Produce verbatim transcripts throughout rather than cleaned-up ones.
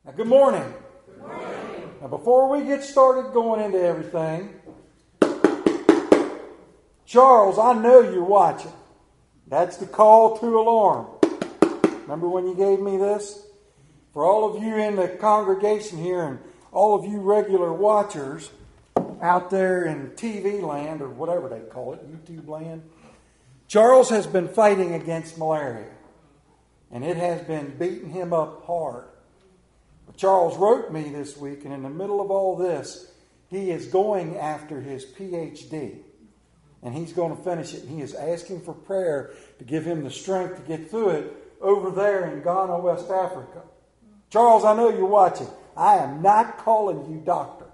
Now, good morning. Good morning. Now, before we get started going into everything, Charles, I know you're watching. That's the call to alarm. Remember when you gave me this? For all of you in the congregation here and all of you regular watchers out there in T V land or whatever they call it, YouTube land, Charles has been fighting against malaria. And it has been beating him up hard. But Charles wrote me this week, and in the middle of all this, he is going after his P H D. And he's going to finish it. And he is asking for prayer to give him the strength to get through it over there in Ghana, West Africa. Charles, I know you're watching. I am not calling you doctor.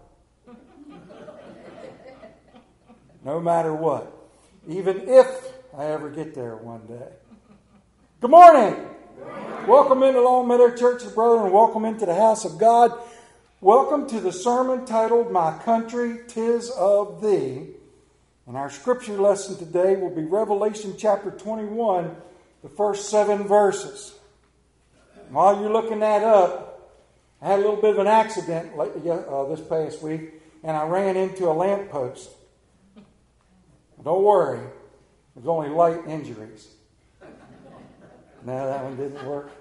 No matter what. Even if I ever get there one day. Good morning. Good morning. Welcome into Long Meadow Church, brother, and welcome into the house of God. Welcome to the sermon titled, My Country, 'Tis of Thee. And our scripture lesson today will be Revelation chapter twenty-one, the first seven verses. And while you're looking that up, I had a little bit of an accident uh, this past week, and I ran into a lamppost. Don't worry, there's only light injuries. No, that one didn't work.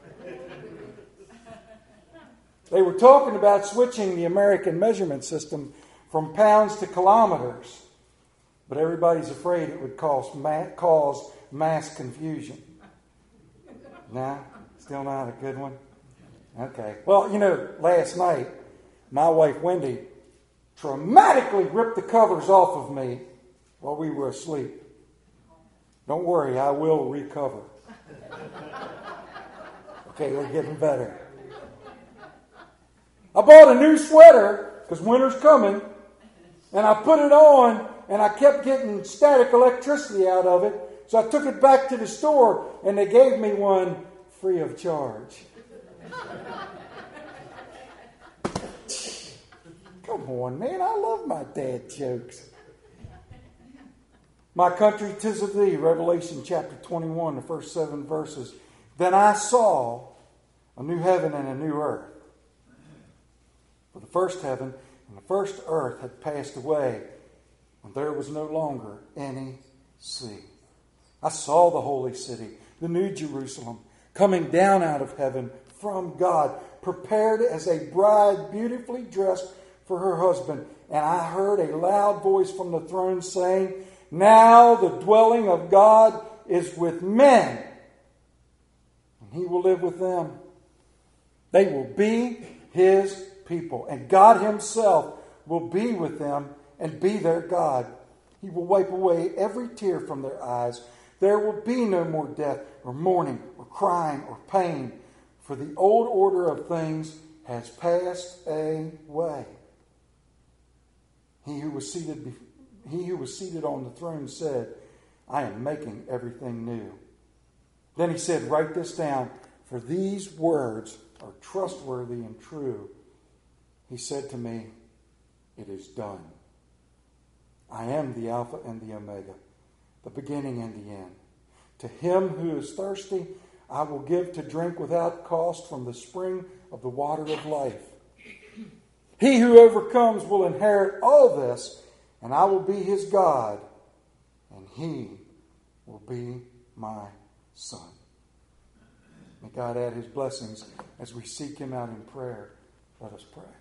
They were talking about switching the American measurement system from pounds to kilometers. But everybody's afraid it would cause, ma- cause mass confusion. No? Still not a good one? Okay. Well, you know, last night, my wife Wendy dramatically ripped the covers off of me while we were asleep. Don't worry, I will recover. Okay, we're getting better. I bought a new sweater, because winter's coming, and I put it on, and I kept getting static electricity out of it, so I took it back to the store, and they gave me one free of charge. Come on, man, I love my dad jokes. My country, 'tis of thee, Revelation chapter twenty-one, the first seven verses. Then I saw a new heaven and a new earth. For the first heaven and the first earth had passed away, and there was no longer any sea. I saw the holy city, the new Jerusalem, coming down out of heaven from God, prepared as a bride beautifully dressed for her husband. And I heard a loud voice from the throne saying, now the dwelling of God is with men, and he will live with them. They will be his people, and God himself will be with them and be their God. He will wipe away every tear from their eyes. There will be no more death, or mourning, or crying, or pain, for the old order of things has passed away. He who was seated before He who was seated on the throne said, I am making everything new. Then he said, write this down, for these words are trustworthy and true. He said to me, it is done. I am the Alpha and the Omega, the beginning and the end. To him who is thirsty, I will give to drink without cost from the spring of the water of life. He who overcomes will inherit all this, and I will be his God, and he will be my son. May God add his blessings as we seek him out in prayer. Let us pray.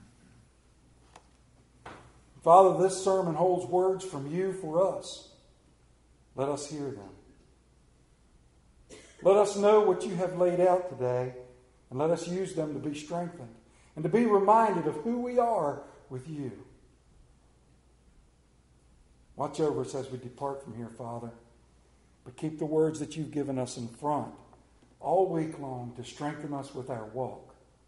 Father, this sermon holds words from you for us. Let us hear them. Let us know what you have laid out today, and let us use them to be strengthened and to be reminded of who we are with you. Watch over us as we depart from here, Father. But keep the words that you've given us in front all week long to strengthen us with our walk.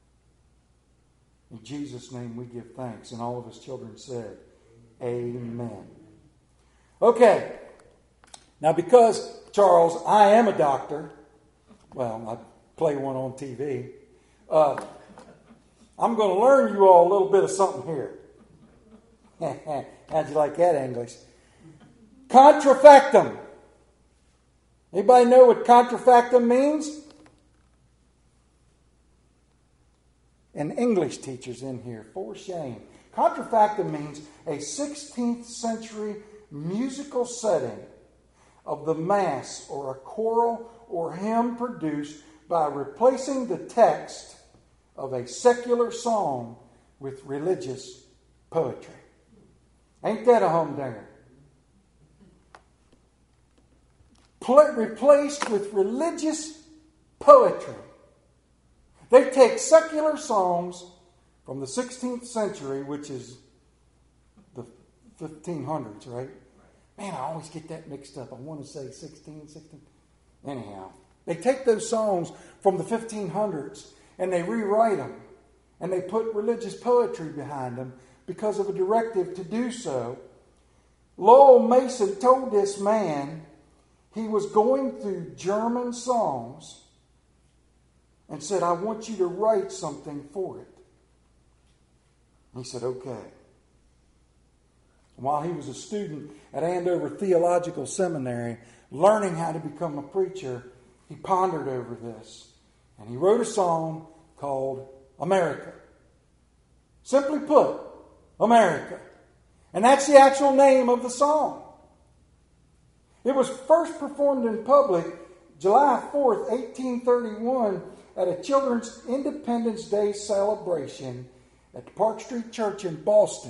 In Jesus' name we give thanks. And all of his children said, amen. Okay. Now because, Charles, I am a doctor. Well, I play one on T V. Uh, I'm going to learn you all a little bit of something here. How'd you like that English? Contrafactum. Anybody know what contrafactum means? and English teachers in here. For shame. Contrafactum means a sixteenth century musical setting of the Mass or a choral or hymn produced by replacing the text of a secular song with religious poetry. Ain't that a humdinger? Pl- replaced with religious poetry. They take secular songs from the sixteenth century, which is the fifteen hundreds, right? Man, I always get that mixed up. I want to say sixteen, sixteen. Anyhow, they take those songs from the fifteen hundreds and they rewrite them. And they put religious poetry behind them because of a directive to do so. Lowell Mason told this man he was going through German songs and said, I want you to write something for it. He said, okay. While he was a student at Andover Theological Seminary, learning how to become a preacher, he pondered over this. And he wrote a song called America. Simply put, America. And that's the actual name of the song. It was first performed in public July fourth, eighteen thirty-one at a Children's Independence Day celebration at the Park Street Church in Boston.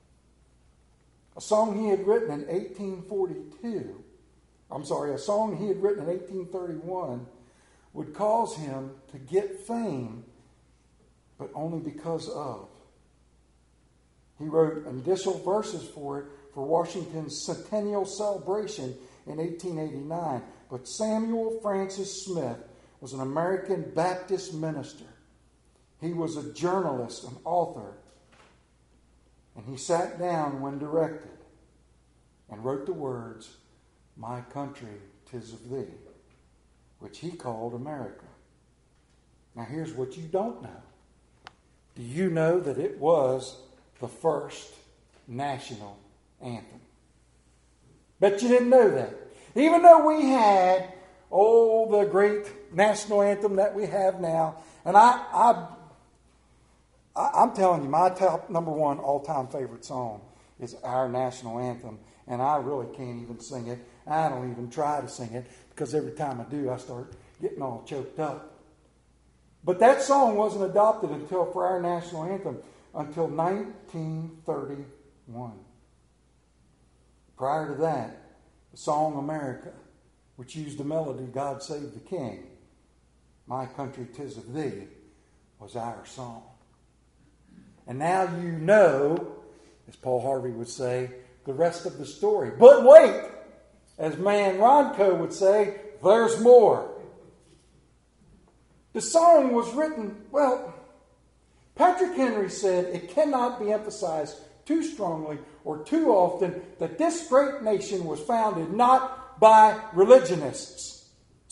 A song he had written in eighteen forty-two. I'm sorry, a song he had written in eighteen thirty-one would cause him to get fame, but only because of. He wrote additional verses for it for Washington's centennial celebration in eighteen eighty-nine. But Samuel Francis Smith was an American Baptist minister. He was a journalist, an author. And he sat down when directed and wrote the words, My country, 'tis of thee, which he called America. Now here's what you don't know. Do you know that it was the first national anthem? Bet you didn't know that. Even though we had, oh, the great national anthem that we have now, and I, I, I I'm telling you, my top number one all-time favorite song is our national anthem, and I really can't even sing it. I don't even try to sing it because every time I do, I start getting all choked up. But that song wasn't adopted until for our national anthem until nineteen thirty-one. Prior to that, the song America, which used the melody God Save the King, My Country 'Tis of Thee, was our song. And now you know, as Paul Harvey would say, the rest of the story. But wait, as man Ronco would say, there's more. The song was written, well, Patrick Henry said it cannot be emphasized too strongly or too often that this great nation was founded not by religionists,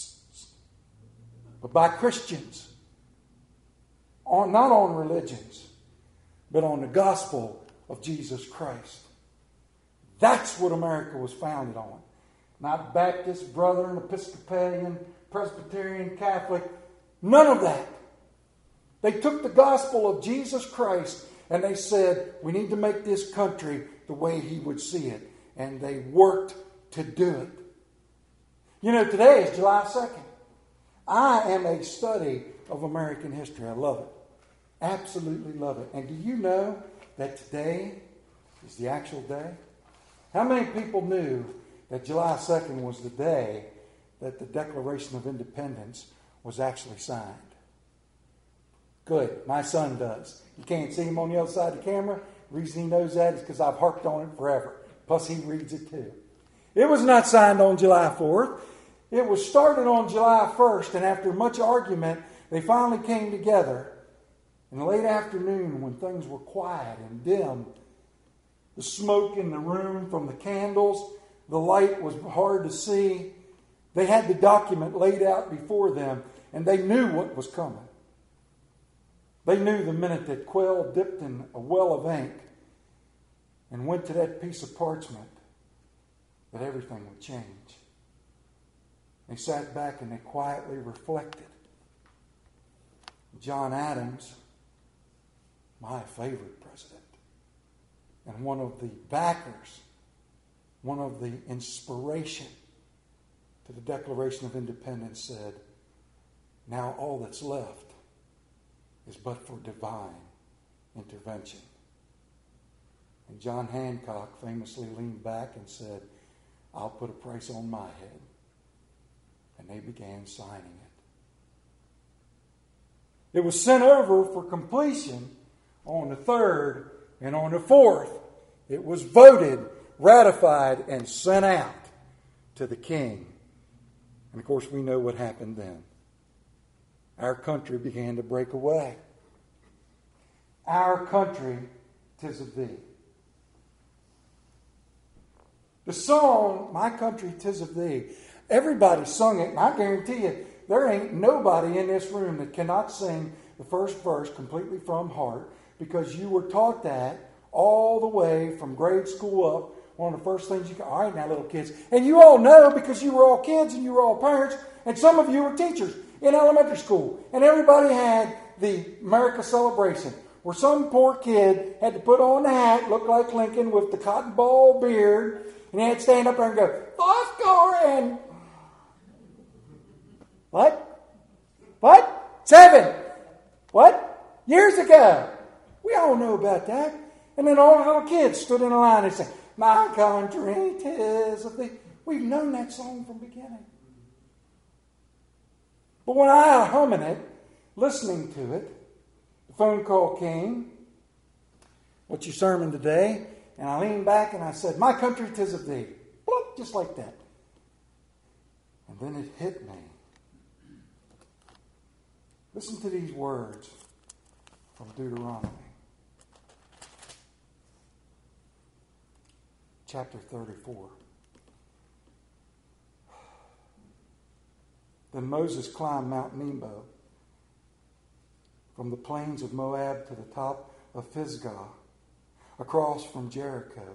but by Christians. On, not on religions, but on the gospel of Jesus Christ. That's what America was founded on. Not Baptist, Brethren, Episcopalian, Presbyterian, Catholic. None of that. They took the gospel of Jesus Christ and they said, we need to make this country the way He would see it. And they worked to do it. You know, today is July second. I am a study of American history. I love it. Absolutely love it. And do you know that today is the actual day? How many people knew that July second was the day that the Declaration of Independence was actually signed? Good. My son does. You can't see him on the other side of the camera. The reason he knows that is because I've harped on it forever. Plus he reads it too. It was not signed on July fourth. It was started on July first, and after much argument, they finally came together. In the late afternoon, when things were quiet and dim, the smoke in the room from the candles, the light was hard to see. They had the document laid out before them, and they knew what was coming. They knew the minute that Quail dipped in a well of ink and went to that piece of parchment that everything would change. They sat back and they quietly reflected. John Adams my favorite president. And one of the backers, one of the inspiration to the Declaration of Independence said, now all that's left is but for divine intervention. And John Hancock famously leaned back and said, I'll put a price on my head. And they began signing it. It was sent over for completion on the third, and on the fourth, it was voted, ratified, and sent out to the king. And of course, we know what happened then. Our country began to break away. Our country, 'tis of thee. The song, My Country, 'Tis of Thee, everybody sung it, and I guarantee you, there ain't nobody in this room that cannot sing the first verse completely from heart, because you were taught that all the way from grade school up. One of the first things you got, all right now, little kids. And you all know because you were all kids and you were all parents, and some of you were teachers in elementary school. And everybody had the America celebration, where some poor kid had to put on a hat, look like Lincoln, with the cotton ball beard, and he had to stand up there and go, five score and... What? What? Seven. What? Years ago. We all know about that. And then all the little kids stood in a line and said, my country, 'tis of thee. We've known that song from the beginning. But when I was humming it, listening to it, the phone call came. What's your sermon today? And I leaned back and I said, my country, 'tis of thee. Bloop, just like that. And then it hit me. Listen to these words from Deuteronomy. Chapter thirty-four. Then Moses climbed Mount Nebo from the plains of Moab to the top of Pisgah, across from Jericho.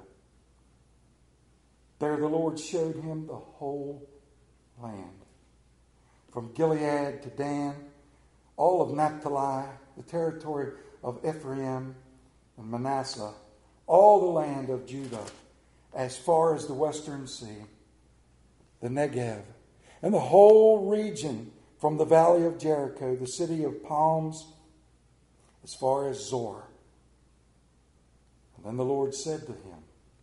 There the Lord showed him the whole land, from Gilead to Dan, all of Naphtali, the territory of Ephraim and Manasseh, all the land of Judah, as far as the western sea, the Negev, and the whole region from the valley of Jericho, the city of palms, as far as Zor. And then the Lord said to him,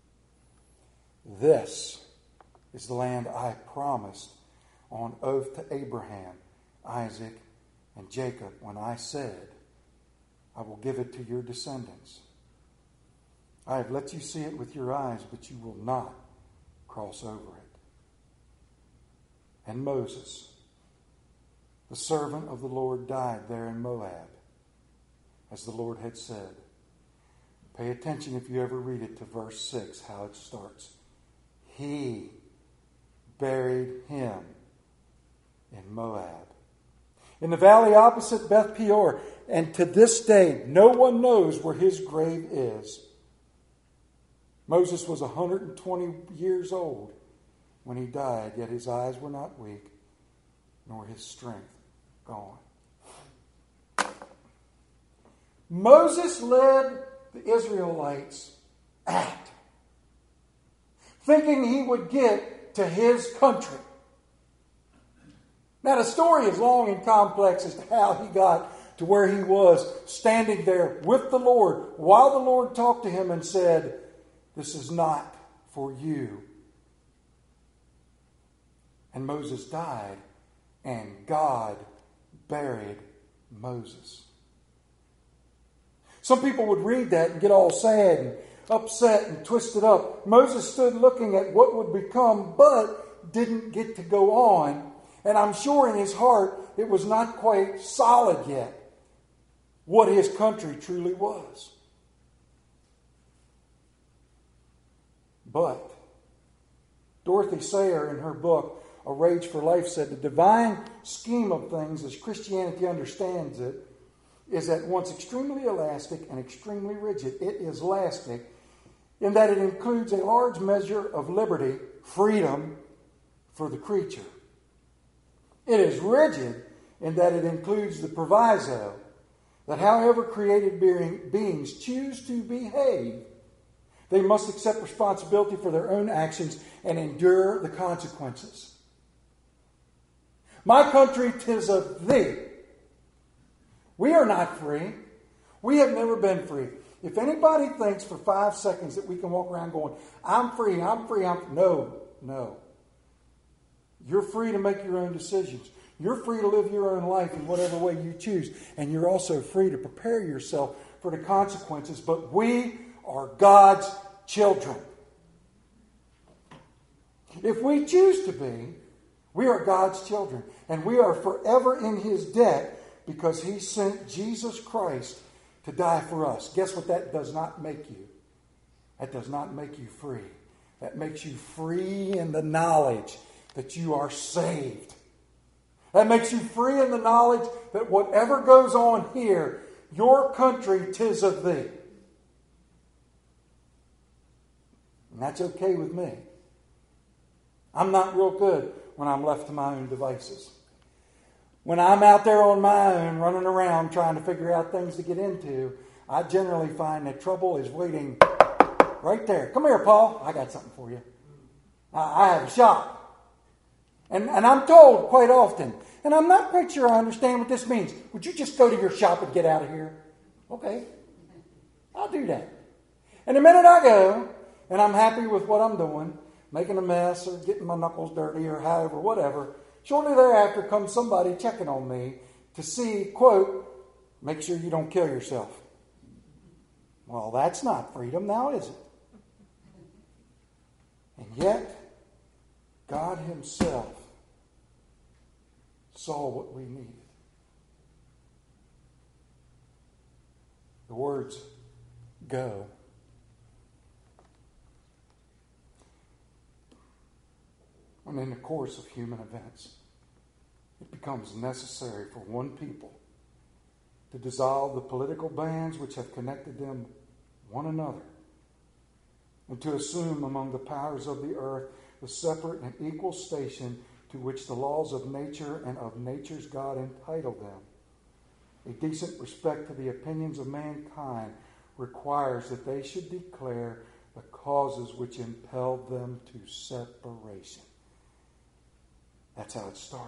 this is the land I promised on oath to Abraham, Isaac, and Jacob when I said, I will give it to your descendants. I have let you see it with your eyes, but you will not cross over it. And Moses, the servant of the Lord, died there in Moab, as the Lord had said. Pay attention if you ever read it to verse six, how it starts. He buried him in Moab, in the valley opposite Beth Peor, and to this day no one knows where his grave is. Moses was one hundred twenty years old when he died, yet his eyes were not weak, nor his strength gone. Moses led the Israelites out, thinking he would get to his country. Now, the story is long and complex as to how he got to where he was, standing there with the Lord, while the Lord talked to him and said, this is not for you. And Moses died, and God buried Moses. Some people would read that and get all sad and upset and twisted up. Moses stood looking at what would become, but didn't get to go on. And I'm sure in his heart it was not quite solid yet what his country truly was. But Dorothy Sayre, in her book, A Rage for Life, said the divine scheme of things, as Christianity understands it, is at once extremely elastic and extremely rigid. It is elastic in that it includes a large measure of liberty, freedom for the creature. It is rigid in that it includes the proviso that however created being, beings choose to behave, they must accept responsibility for their own actions and endure the consequences. My country, 'tis of thee. We are not free. We have never been free. If anybody thinks for five seconds that we can walk around going, I'm free, I'm free, I'm free. No, no. You're free to make your own decisions. You're free to live your own life in whatever way you choose. And you're also free to prepare yourself for the consequences. But we are God's children. If we choose to be, we are God's children. And we are forever in His debt because He sent Jesus Christ to die for us. Guess what that does not make you? That does not make you free. That makes you free in the knowledge that you are saved. That makes you free in the knowledge that whatever goes on here, your country, 'tis of thee. And that's okay with me. I'm not real good when I'm left to my own devices. When I'm out there on my own, running around trying to figure out things to get into, I generally find that trouble is waiting right there. Come here, Paul. I got something for you. I, I have a shop. And, and I'm told quite often, and I'm not quite sure I understand what this means. Would you just go to your shop and get out of here? Okay. I'll do that. And the minute I go, and I'm happy with what I'm doing, making a mess or getting my knuckles dirty or however, whatever, shortly thereafter comes somebody checking on me to see, quote, make sure you don't kill yourself. Well, that's not freedom now, is it? And yet, God Himself saw what we needed. The words, go. When in the course of human events, it becomes necessary for one people to dissolve the political bands which have connected them one another, and to assume among the powers of the earth the separate and equal station to which the laws of nature and of nature's God entitle them. A decent respect to the opinions of mankind requires that they should declare the causes which impelled them to separation. That's how it started.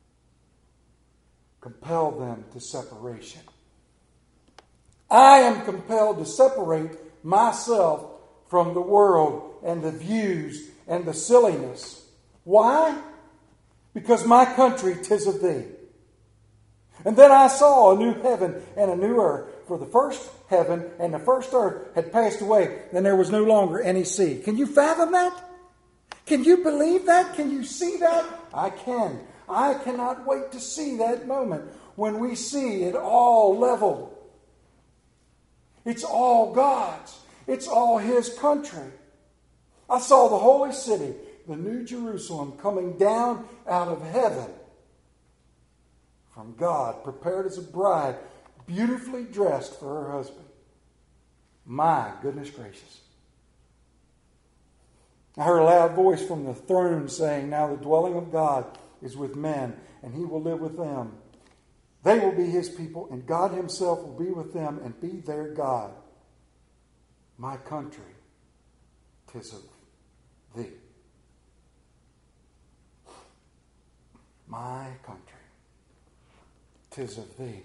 Compelled them to separation. I am compelled to separate myself from the world and the views and the silliness. Why? Because my country, 'tis of thee. And then I saw a new heaven and a new earth. For the first heaven and the first earth had passed away, and there was no longer any sea. Can you fathom that? Can you believe that? Can you see that? I can. I cannot wait to see that moment when we see it all leveled. It's all God's. It's all His country. I saw the holy city, the New Jerusalem, coming down out of heaven from God, prepared as a bride, beautifully dressed for her husband. My goodness gracious. I heard a loud voice from the throne saying, now the dwelling of God is with men, and He will live with them. They will be His people, and God Himself will be with them and be their God. My country, 'tis of thee. My country, 'tis of thee.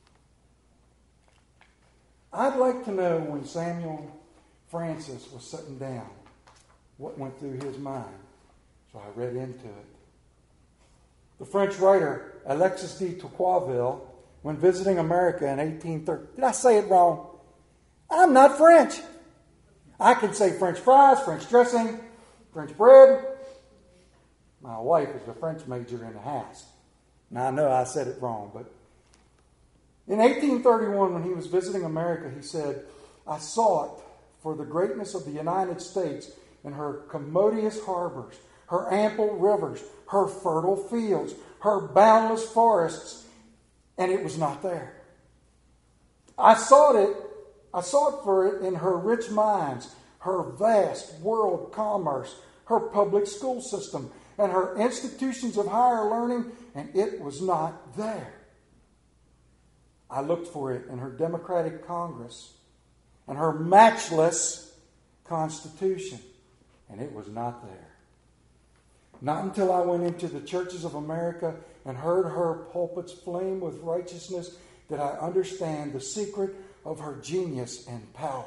I'd like to know when Samuel Francis was sitting down, what went through his mind. So I read into it. The French writer Alexis de Tocqueville, when visiting America in eighteen thirty, did I say it wrong? I'm not French. I can say French fries, French dressing, French bread. My wife is a French major in the house. Now I know I said it wrong, but in eighteen thirty-one, when he was visiting America, he said, I sought for the greatness of the United States and her commodious harbors, her ample rivers, her fertile fields, her boundless forests, and it was not there. I sought it, I sought for it in her rich mines, her vast world commerce, her public school system, and her institutions of higher learning, and it was not there. I looked for it in her democratic Congress and her matchless Constitution, and it was not there. Not until I went into the churches of America and heard her pulpits flame with righteousness did I understand the secret of her genius and power.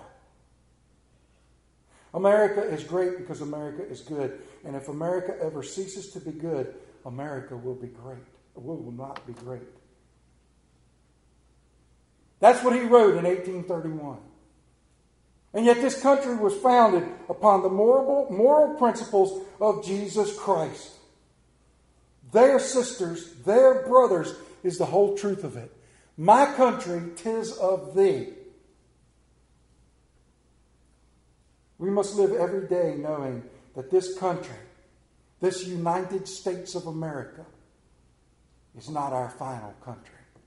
America is great because America is good. And if America ever ceases to be good, America will be great. We will not be great. That's what he wrote in eighteen thirty-one. And yet this country was founded upon the moral, moral principles of Jesus Christ. Their sisters, their brothers, is the whole truth of it. My country, 'tis of thee. We must live every day knowing that this country, this United States of America, is not our final country.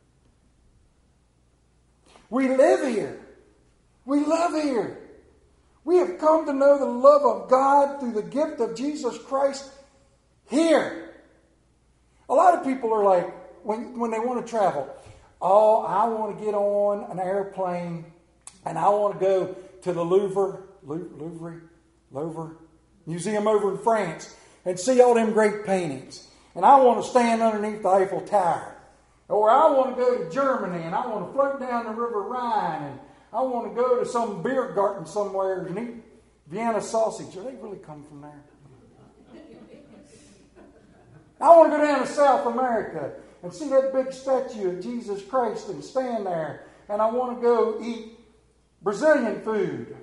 We live here. We live here. We have come to know the love of God through the gift of Jesus Christ here. A lot of people are like, when, when they want to travel, oh, I want to get on an airplane and I want to go to the Louvre, Louvre, Louvre Museum over in France and see all them great paintings. And I want to stand underneath the Eiffel Tower. Or I want to go to Germany and I want to float down the River Rhine and I want to go to some beer garden somewhere and eat Vienna sausage. Do they really come from there? I want to go down to South America and see that big statue of Jesus Christ and stand there. And I want to go eat Brazilian food.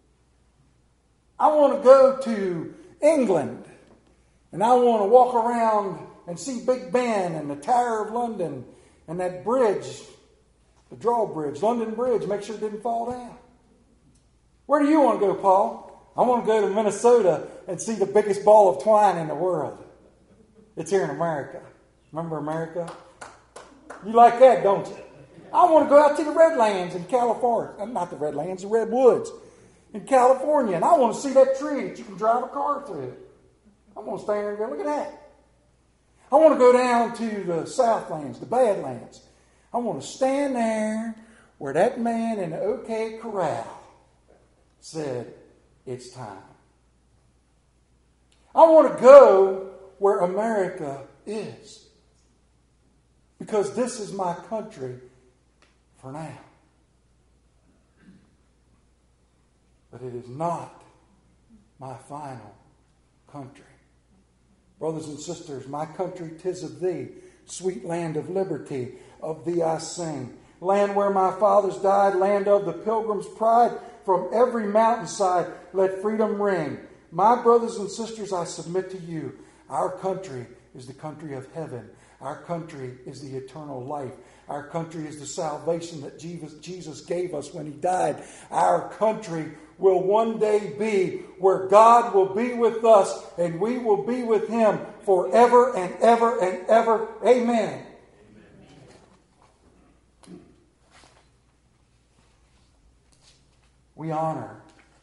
I want to go to England. And I want to walk around and see Big Ben and the Tower of London and that bridge, the drawbridge, London Bridge. Make sure it didn't fall down. Where do you want to go, Paul? I want to go to Minnesota and see the biggest ball of twine in the world. It's here in America. Remember America? You like that, don't you? I want to go out to the Redlands in California. Not the Redlands, the Redwoods in California. And I want to see that tree that you can drive a car through. I want to stand there and go, look at that. I want to go down to the Southlands, the Badlands. I want to stand there where that man in the OK Corral said, it's time. I want to go where America is. Because this is my country for now. But it is not my final country. Brothers and sisters, my country, 'tis of thee, sweet land of liberty, of thee I sing. Land where my fathers died, land of the pilgrim's pride, from every mountainside let freedom ring. My brothers and sisters, I submit to you, our country is the country of heaven. Our country is the eternal life. Our country is the salvation that Jesus gave us when he died. Our country will one day be where God will be with us and we will be with him forever and ever and ever. Amen. We honor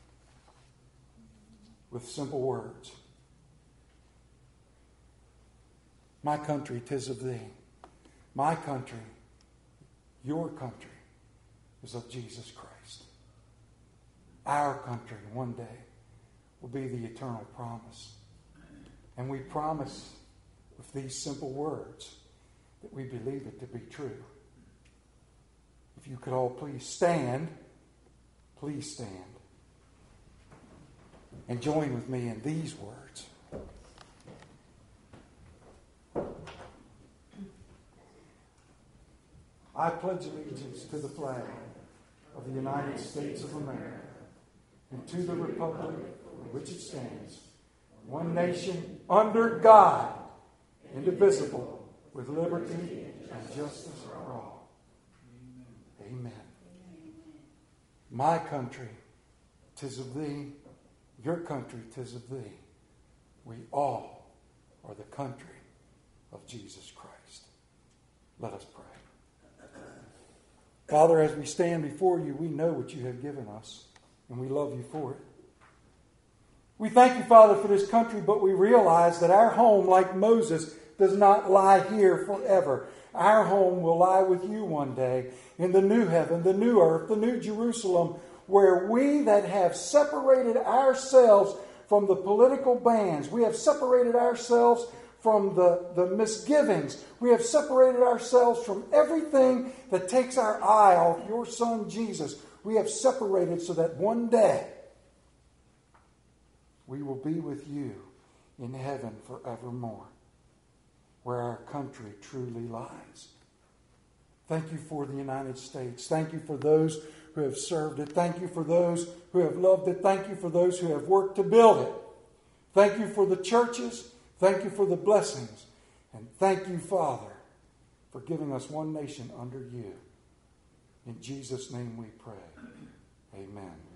with simple words. My country, 'tis of thee. My country, your country, is of Jesus Christ. Our country one day will be the eternal promise. And we promise with these simple words that we believe it to be true. If you could all please stand, please stand. And join with me in these words. I pledge allegiance to the flag of the United States of America and to the republic for which it stands, one nation under God, indivisible, with liberty and justice for all. Amen. My country, 'tis of thee. Your country, 'tis of thee. We all are the country of Jesus Christ. Let us pray. Father, as we stand before you, we know what you have given us, and we love you for it. We thank you, Father, for this country, but we realize that our home, like Moses, does not lie here forever. Our home will lie with you one day in the new heaven, the new earth, the new Jerusalem, where we that have separated ourselves from the political bands, we have separated ourselves from the, the misgivings, we have separated ourselves from everything that takes our eye off your Son Jesus. We have separated so that one day we will be with you in heaven forevermore, where our country truly lies. Thank you for the United States. Thank you for those who have served it. Thank you for those who have loved it. Thank you for those who have worked to build it. Thank you for the churches. Thank you for the blessings. And thank you, Father, for giving us one nation under you. In Jesus' name we pray. Amen.